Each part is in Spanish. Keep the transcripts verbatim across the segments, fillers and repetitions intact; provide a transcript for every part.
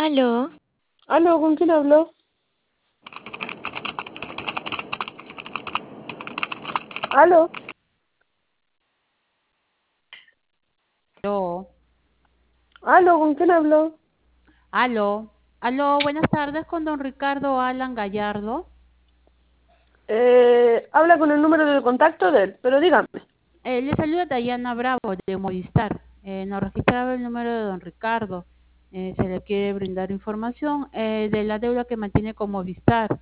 Aló, Aló, ¿con quién hablo? Aló, Aló, aló, ¿con quién hablo? aló, aló, buenas tardes con don Ricardo Alan Gallardo. Eh, habla con el número de contacto de él, pero dígame. Eh, le saluda Dayana Bravo de Movistar. Eh, nos registraba el número de don Ricardo. Eh, se le quiere brindar información eh, de la deuda que mantiene con Movistar.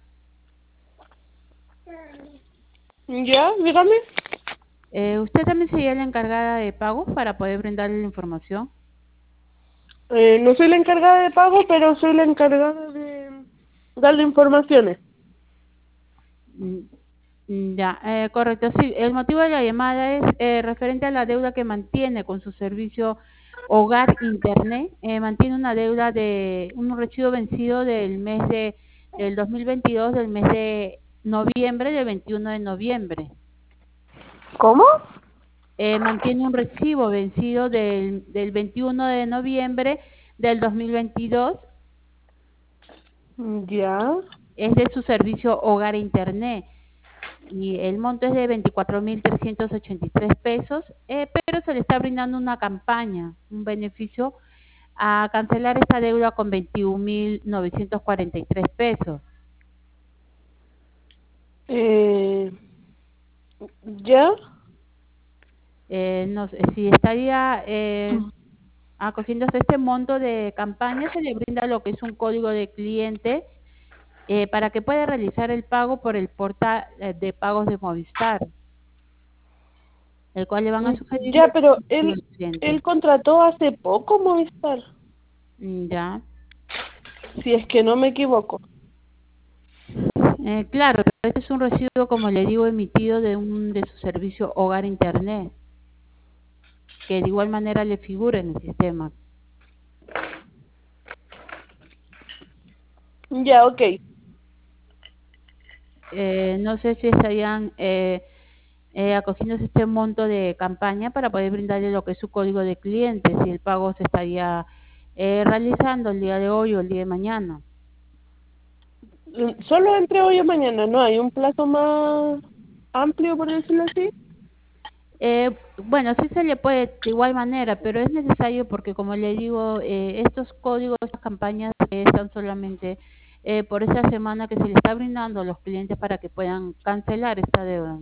¿Ya? Dígame. Eh, ¿usted también sería la encargada de pagos para poder brindarle la información? Eh, no soy la encargada de pago, pero soy la encargada de darle informaciones. Mm, mm, Ya, eh, correcto. Sí, el motivo de la llamada es eh, referente a la deuda que mantiene con su servicio Hogar Internet. Eh, mantiene una deuda de un recibo vencido del mes de del dos mil veintidós, del mes de noviembre, del veintiuno de noviembre. ¿Cómo? Eh, mantiene un recibo vencido del, del veintiuno de noviembre del dos mil veintidós. Ya. Es de su servicio Hogar Internet. Y el monto es de veinticuatro mil trescientos ochenta y tres pesos, eh, pero se le está brindando una campaña, un beneficio a cancelar esta deuda con veintiún mil novecientos cuarenta y tres pesos. Eh, ¿Ya? Eh, no sé, si estaría eh, acogiéndose este monto de campaña, se le brinda lo que es un código de cliente eh, para que pueda realizar el pago por el portal eh, de pagos de Movistar, el cual le van a sugerir Ya, pero lo él, siguiente. él contrató hace poco Movistar, Mm, Ya. si es que no me equivoco. Eh, claro, pero este es un recibo, como le digo, emitido de un de su servicio Hogar Internet, que de igual manera le figura en el sistema. Ya, ok. Eh, no sé si estarían eh, eh, acogiéndose este monto de campaña para poder brindarle lo que es su código de cliente, si el pago se estaría eh, realizando el día de hoy o el día de mañana. Mm, Solo entre hoy y mañana, ¿no? Hay un plazo más amplio, por decirlo así. Eh, bueno, sí se le puede de igual manera, pero es necesario porque, como le digo, eh, estos códigos, estas campañas eh, están solamente eh, por esa semana que se le está brindando a los clientes para que puedan cancelar esta deuda.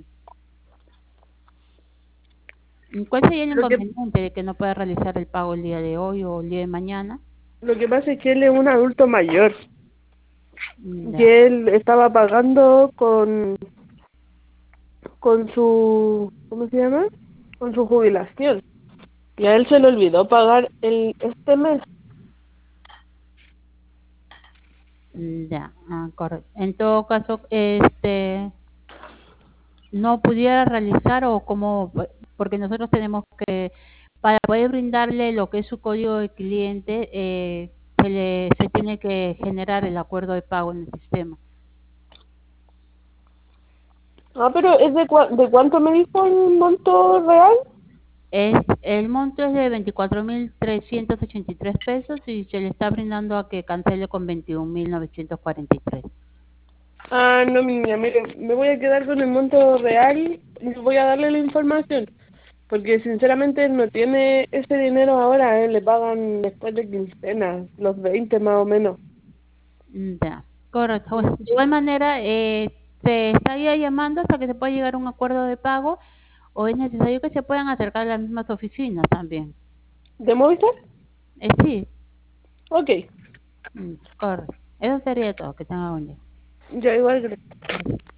¿Y ¿Cuál sería el Lo que inconveniente de que no pueda realizar el pago el día de hoy o el día de mañana? Lo que pasa es que él es un adulto mayor Mm, y Ya. él estaba pagando con, con su, ¿cómo se llama? Con su jubilación. Y a él se le olvidó pagar el este mes. Mm, Ya, ah, correcto. En todo caso, este, no pudiera realizar o como, porque nosotros tenemos que, para poder brindarle lo que es su código de cliente, eh, se le, se tiene que generar el acuerdo de pago en el sistema. Ah, pero ¿es de, cua- de cuánto me dijo el monto real? Es, el monto es de veinticuatro mil trescientos ochenta y tres pesos y se le está brindando a que cancele con veintiún mil novecientos cuarenta y tres. Ah, no, mi niña, mire, me voy a quedar con el monto real y voy a darle la información. Porque sinceramente él no tiene ese dinero ahora, ¿eh? Le pagan después de quincena, los veinte más o menos. Mm, Ya, correcto. Bueno, de Ujú. igual manera, eh, se estaría llamando hasta que se pueda llegar a un acuerdo de pago o es necesario que se puedan acercar a las mismas oficinas también. ¿De Movistar? Eh, sí, Ok, mm, correcto. Eso sería todo. Que tenga buen día. ya igual. Gracias.